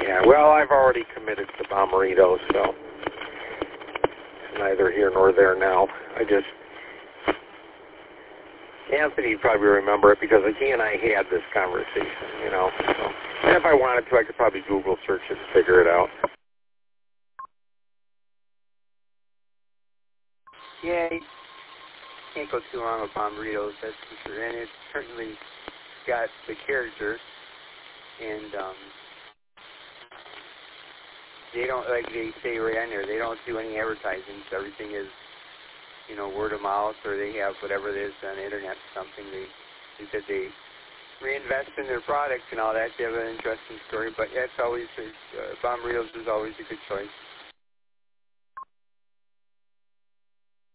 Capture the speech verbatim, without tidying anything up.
Yeah, well, I've already committed to Bommarito, so it's neither here nor there now. I just, Anthony would probably remember it because he and I had this conversation, you know. So, and if I wanted to, I could probably Google search it and figure it out. Yeah, you can't go too wrong with Bommarito's, that's for sure. And it's certainly got the character, and um, they don't, like they say right on there, they don't do any advertising, so everything is, you know, word of mouth, or they have whatever it is on the internet or something. They, they said they reinvest in their products and all that. They have an interesting story, but yeah, it's always, uh, Bommarito's is always a good choice.